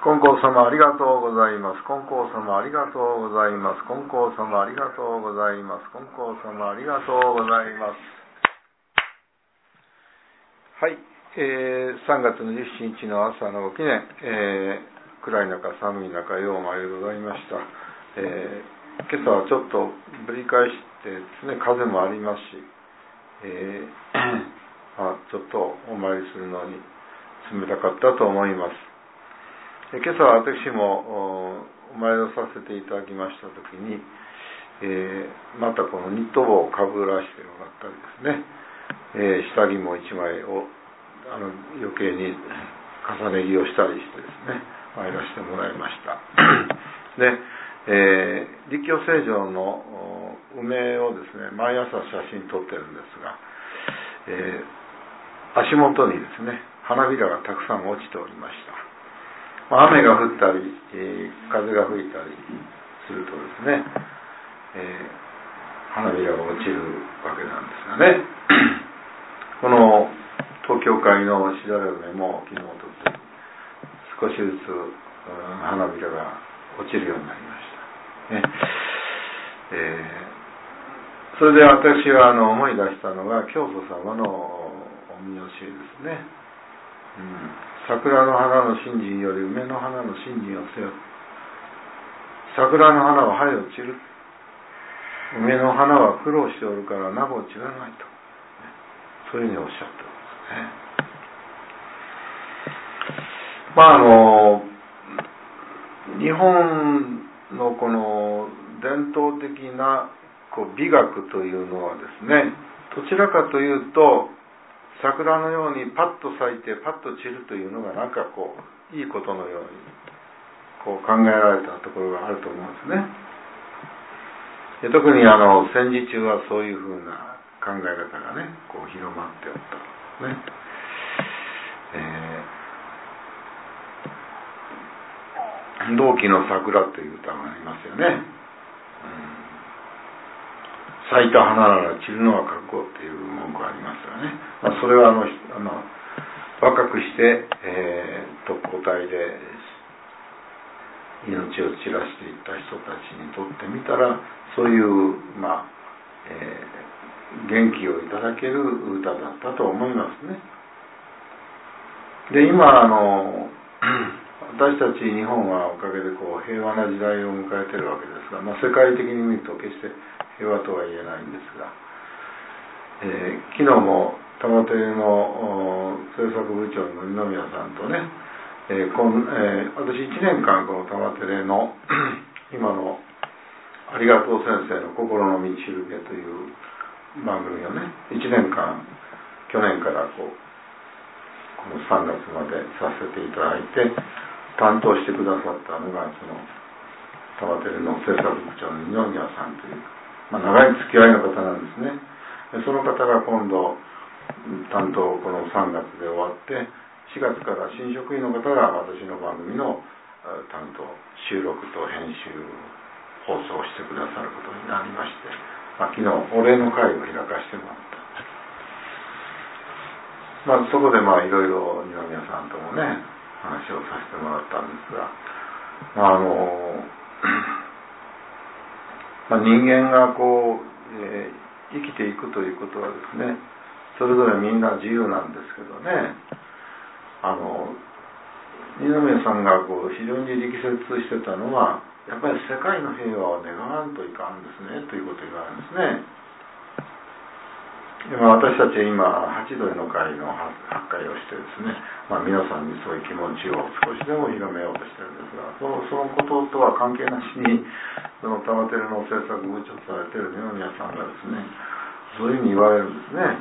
金光様ありがとうございます。金光様ありがとうございます。金光様ありがとうございます。金光様ありがとうございます。はい、3月27日の朝のご記念、暗い中寒い中ようもありがとうございました。今朝はちょっとぶり返してですね、風もありますし、ちょっとお参りするのに冷たかったと思います。今朝は私もお参りをさせていただきましたときに、またこのニット帽をかぶらせてもらったりですね、下着も1枚を余計に重ね着をしたりしてですね、参らせてもらいました。で、立教聖城の梅をですね、毎朝写真撮ってるんですが、足元にですね、花びらがたくさん落ちておりました。雨が降ったり、風が吹いたりするとですね、花びらが落ちるわけなんですがね、この東京会のしだれ梅も昨日と少しずつ花びらが落ちるようになりました、ね。それで私は思い出したのが教祖様のお見教えですね。桜の花の信心より梅の花の信心をせよ。桜の花は早落ちる。梅の花は苦労しておるからなぼ落ちらないと。そういうふうにおっしゃってますね。日本のこの伝統的な美学というのはですね、どちらかというと桜のようにパッと咲いてパッと散るというのがなんかいいことのように考えられたところがあると思うんですね。で特に戦時中はそういうふうな考え方がね広まっておったね。同期の桜という歌がありますよね。咲いた花なら散るのは覚悟っていう文句がありますよね。それは若くして、特攻隊で命を散らしていった人たちにとってみたらそういう、元気をいただける歌だったと思いますね。で今私たち日本はおかげで平和な時代を迎えているわけですが、世界的に見ると決して平和とは言えないんですが、昨日も玉照の制作部長の二宮さんとね、私1年間この玉照の今のありがとう先生の心の道しるべという番組をね1年間去年からこの3月までさせていただいて担当してくださったのがその玉照の制作部長の二宮さんという長い付き合いの方なんですね。その方が今度担当この3月で終わって4月から新職員の方が私の番組の担当収録と編集放送してくださることになりまして、昨日お礼の会を開かせてもらった。そこでいろいろ二宮さんともね話をさせてもらったんですが、人間が生きていくということはですね、それぞれみんな自由なんですけどね、二宮さんが非常に力説してたのはやっぱり世界の平和を願わんといかんですねということを言われるんですね。私たちは今8度の会の発会をしてですね、皆さんにそういう気持ちを少しでも広めようとしてるんですが、そのこととは関係なしにその玉照の制作部長されている二宮さんがですねそういうふうに言われるんですね。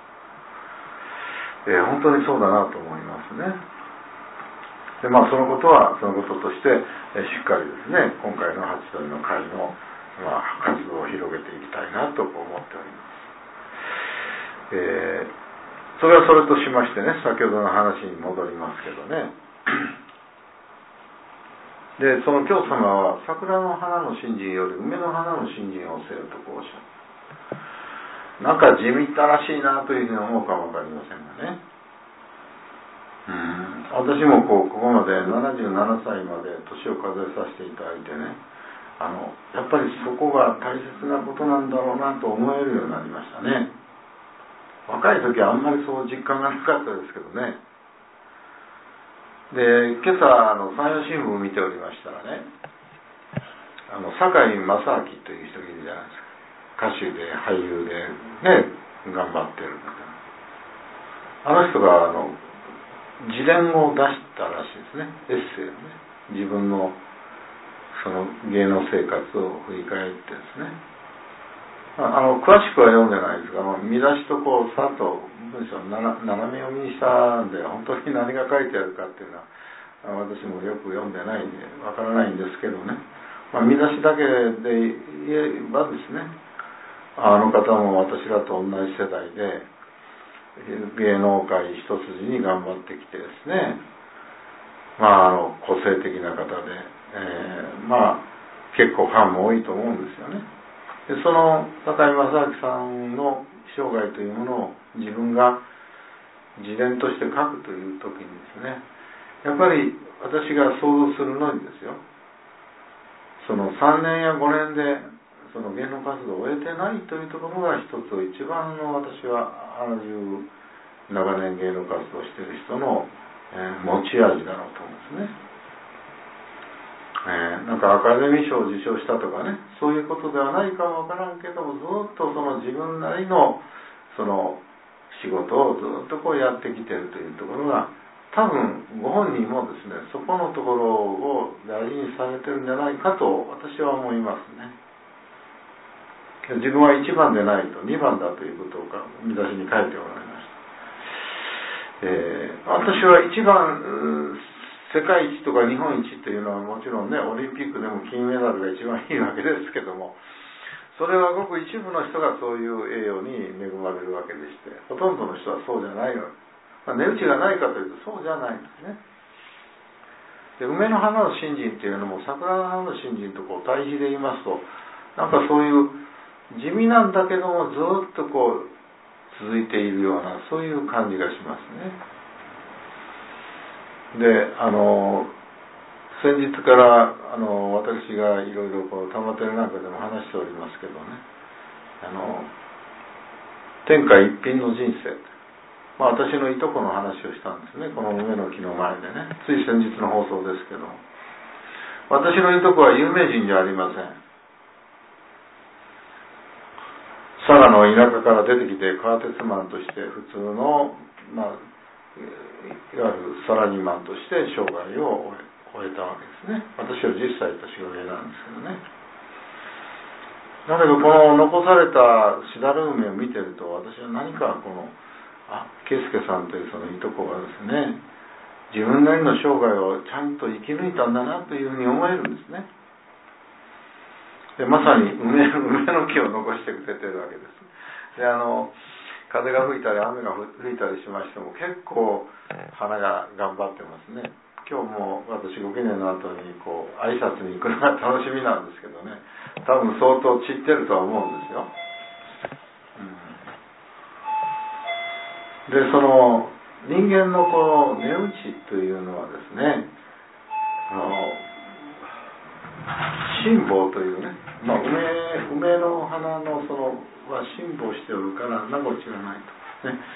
本当にそうだなと思いますね。でそのことはそのこととしてしっかりですね今回の8度の会の活動を広げていきたいなと思っております。それはそれとしましてね、先ほどの話に戻りますけどねでその教祖様は桜の花の信心より梅の花の信心をせよとおっしゃる。なんか地味ったらしいなというふうに思うかもわかりませんがね、 私もここまで77歳まで年を数えさせていただいてね、やっぱりそこが大切なことなんだろうなと思えるようになりましたね。若い時はあんまりそう実感がなかったですけどね。で、今朝山陽新聞を見ておりましたらね、堺正明という人がいるじゃないですか。歌手で俳優でね、頑張ってるんだけど、あの人が自伝を出したらしいですね。エッセイをね、自分のその芸能生活を振り返ってですね、詳しくは読んでないですが、見出しとこうさっと文章を斜め読みにしたんで、本当に何が書いてあるかっていうのは私もよく読んでないんでわからないんですけどね、見出しだけで言えばですね、あの方も私らと同じ世代で芸能界一筋に頑張ってきてですね、個性的な方で、結構ファンも多いと思うんですよね。でその堺正明さんの生涯というものを自分が自伝として書くという時にですね、やっぱり私が想像するのにですよ、その3年や5年でその芸能活動を終えてないというところが一つ一番の私は長年芸能活動をしている人の、持ち味だろうと思うんですね。なんかアカデミー賞を受賞したとかね、そういうことではないかもわからんけども、ずっとその自分なりのその仕事をずっとこうやってきているというところが、多分ご本人もですね、そこのところを大事にされてるんじゃないかと私は思いますね。自分は1番でないと2番だということを見出しに書いておられました。私は1番世界一とか日本一というのはもちろんね、オリンピックでも金メダルが一番いいわけですけども、それはごく一部の人がそういう栄誉に恵まれるわけでして、ほとんどの人はそうじゃないわけ。値打ちがないかというとそうじゃないんですね。で、梅の花の信心っていうのも桜の花の信心とこう対比で言いますと、なんかそういう地味なんだけどもずっとこう続いているような、そういう感じがしますね。で、先日から私がいろいろこう玉照なんかでも話しておりますけどね、天下一品の人生、私のいとこの話をしたんですね、この梅の木の前でね、つい先日の放送ですけど、私のいとこは有名人じゃありません。佐賀の田舎から出てきて川鉄マンとして普通のいわゆるサラリーマンとして生涯を終えたわけですね。私は10歳年上なんですけどね。だけどこの残されたしだる梅を見てると、私は何か圭介さんというそのいとこがですね、自分なりの生涯をちゃんと生き抜いたんだなというふうに思えるんですね。でまさに梅の木を残してくれてるわけです。で風が吹いたり雨が吹いたりしましても結構花が頑張ってますね。今日も私ご記念の後にこう挨拶に行くのが楽しみなんですけどね、多分相当散ってるとは思うんですよ。でその人間のこの値打ちというのはですね、辛抱というね、梅の花のそのは辛抱しておるから名残がないと、ね、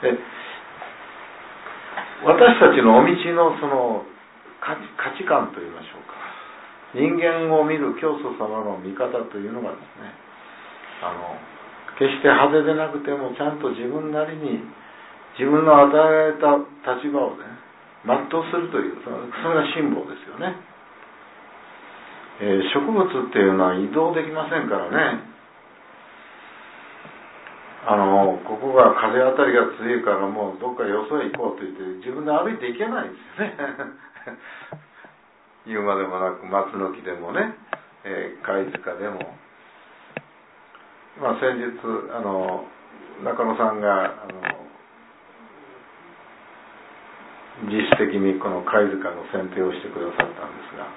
私たちのお道のその価値観といいましょうか、人間を見る教祖様の見方というのがですね、決して派手でなくてもちゃんと自分なりに自分の与えられた立場をね全うするという、それが辛抱ですよね。植物っていうのは移動できませんからね。ここが風当たりが強いからもうどっかよそへ行こうと言って自分で歩いていけないですよね。言うまでもなく松の木でもね、貝塚でも、先日中野さんが自主的にこの貝塚の剪定をしてくださったんですが、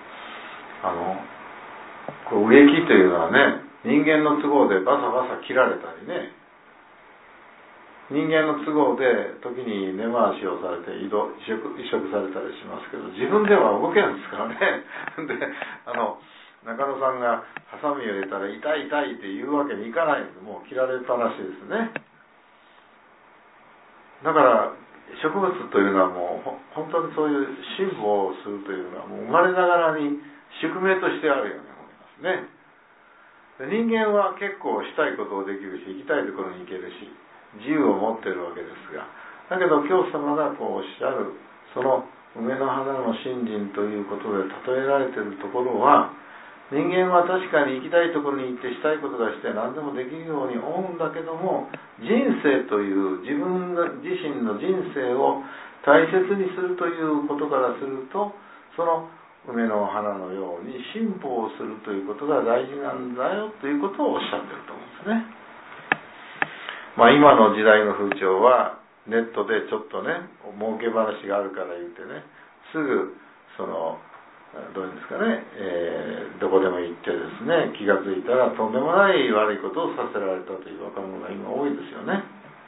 こう植木というのはね、人間の都合でバサバサ切られたりね、 人間の都合で時に根回しをされて移植されたりしますけど、自分では動けないんですからね。で、中野さんがハサミを入れたら痛い痛いって言うわけにいかないんです。もう切られっぱなしですね。だから植物というのはもう本当にそういう進歩をするというのはもう生まれながらに宿命としてあるように思いますね。で、人間は結構したいことをできるし、行きたいところに行けるし、自由を持っているわけですが、だけど教祖様がこうおっしゃるその梅の花の信心ということで例えられているところは、人間は確かに行きたいところに行ってしたいことがして何でもできるように思うんだけども、人生という自分自身の人生を大切にするということからすると、その梅の花のように進歩をするということが大事なんだよということをおっしゃってると思うんですね。今の時代の風潮はネットでちょっとね儲け話があるから言ってね、すぐどういうんですかね、どこでも行ってですね、気がついたらとんでもない悪いことをさせられたという若者が今多いですよね。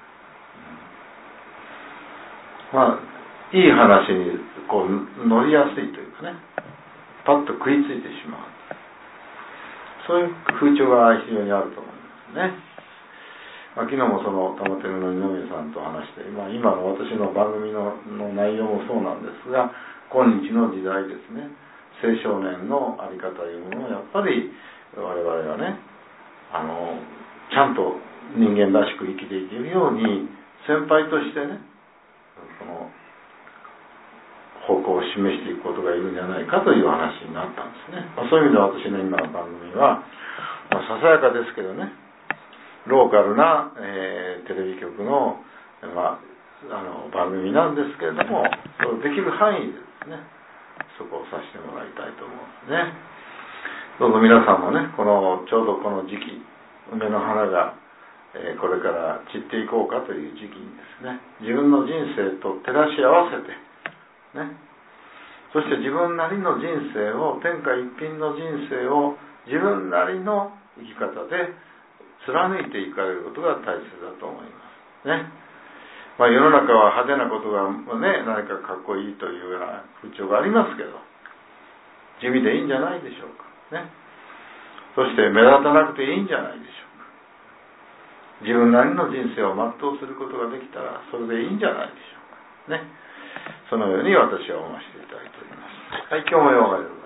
いい話にこう乗りやすいというかね、パッと食いついてしまう、そういう風潮が非常にあると思いますね。昨日もその玉照の二宮さんと話して、今の私の番組の内容もそうなんですが、今日の時代ですね、青少年の在り方というものをやっぱり我々はね、ちゃんと人間らしく生きていけるように先輩としてね、その方向を示していくことがいるんじゃないかという話になったんですね。そういう意味で私の今の番組は、ささやかですけどね、ローカルな、テレビ局の、番組なんですけれども、できる範囲でですね、そこをさせてもらいたいと思うんですね。どうぞ皆さんもね、ちょうどこの時期、梅の花が、これから散っていこうかという時期にですね、自分の人生と照らし合わせてね、そして自分なりの人生を、天下一品の人生を自分なりの生き方で貫いていかれることが大切だと思いますね。世の中は派手なことがね、何かかっこいいというような風潮がありますけど、地味でいいんじゃないでしょうかね。そして目立たなくていいんじゃないでしょうか。自分なりの人生を全うすることができたらそれでいいんじゃないでしょうかね。そのように私は思わせていただいております。はい、今日もようがよう